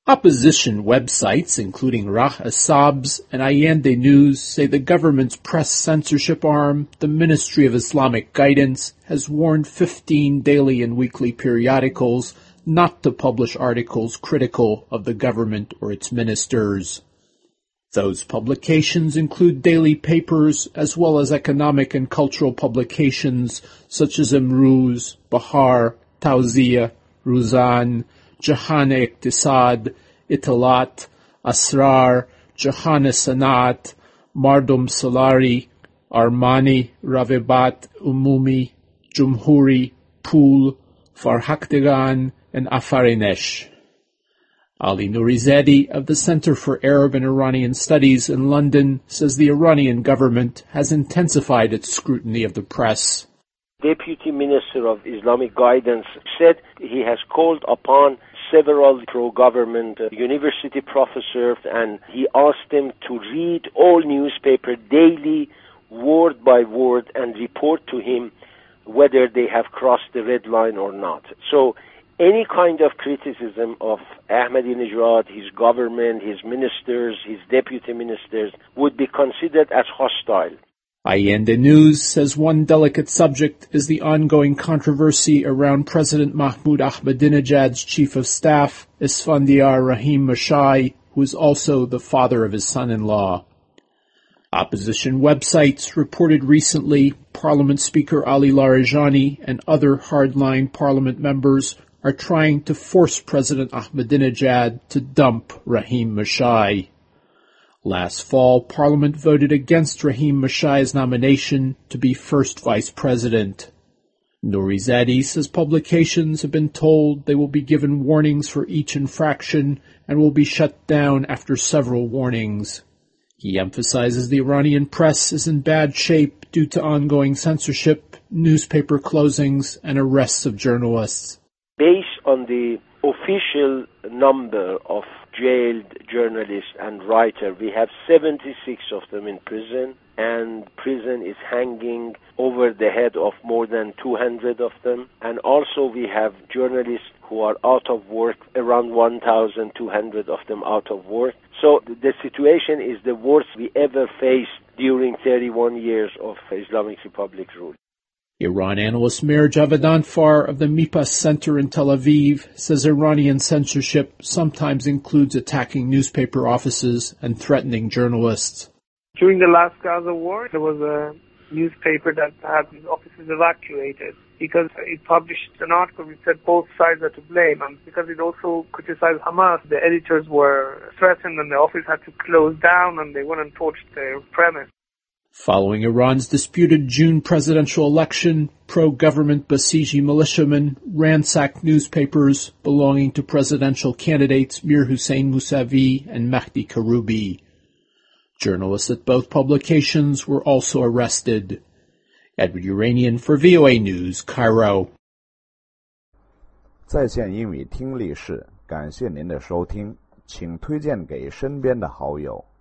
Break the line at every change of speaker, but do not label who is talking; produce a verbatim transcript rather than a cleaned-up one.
Opposition websites, including Rah Asab's and Allende News, say the government's press censorship arm, the Ministry of Islamic Guidance, has warned fifteen daily and weekly periodicals not to publish articles critical of the government or its ministers. Those publications include daily papers as well as economic and cultural publications such as Imruz, Bahar, Tawziyah, Ruzan, Jahan-e-Iqtisad, Italat, Asrar, Jahan-e-Sanat, Mardum Salari, Armani, Ravebat, Umumi, Jumhuri, Pool, Farhaktegan, and Afarinesh. Ali Nourizadi of the Center for Arab and Iranian Studies in London says the Iranian government has intensified its scrutiny of the press.
Deputy Minister of Islamic Guidance said he has called upon several pro-government uh, university professors and he asked them to read all newspapers daily, word by word, and report to him whether they have crossed the red line or not. So any kind of criticism of Ahmadinejad, his government, his ministers, his deputy ministers would be considered as hostile.
Allende News says one delicate subject is the ongoing controversy around President Mahmoud Ahmadinejad's chief of staff, Esfandiar Rahim Mashai, who is also the father of his son-in-law. Opposition websites reported recently Parliament Speaker Ali Larijani and other hardline parliament members are trying to force President Ahmadinejad to dump Rahim Mashai. Last fall, Parliament voted against Rahim Mashai's nomination to be first vice president. Nourizadi says publications have been told they will be given warnings for each infraction and will be shut down after several warnings. He emphasizes the Iranian press is in bad shape due to ongoing censorship, newspaper closings, and arrests of journalists.
Based on the official number of jailed journalists and writers, we have seventy-six of them in prison, and prison is hanging over the head of more than two hundred of them. And also we have journalists who are out of work, around one thousand two hundred of them out of work. So the situation is the worst we ever faced during thirty-one years of Islamic Republic rule.
Iran analyst Meir Javedanfar of the Mipas Center in Tel Aviv says Iranian censorship sometimes includes attacking newspaper offices and threatening journalists.
During the last Gaza war, there was a newspaper that had its offices evacuated because it published an article which said both sides are to blame, and because it also criticized Hamas, the editors were threatened and the office had to close down and they went and torched their premise.
Following Iran's disputed June presidential election, pro-government Basiji militiamen ransacked newspapers belonging to presidential candidates Mir Hussein Mousavi and Mahdi Karoubi. Journalists at both publications were also arrested. Edward Uranian for V O A News, Cairo.
在线英语听力室，感谢您的收听，请推荐给身边的好友。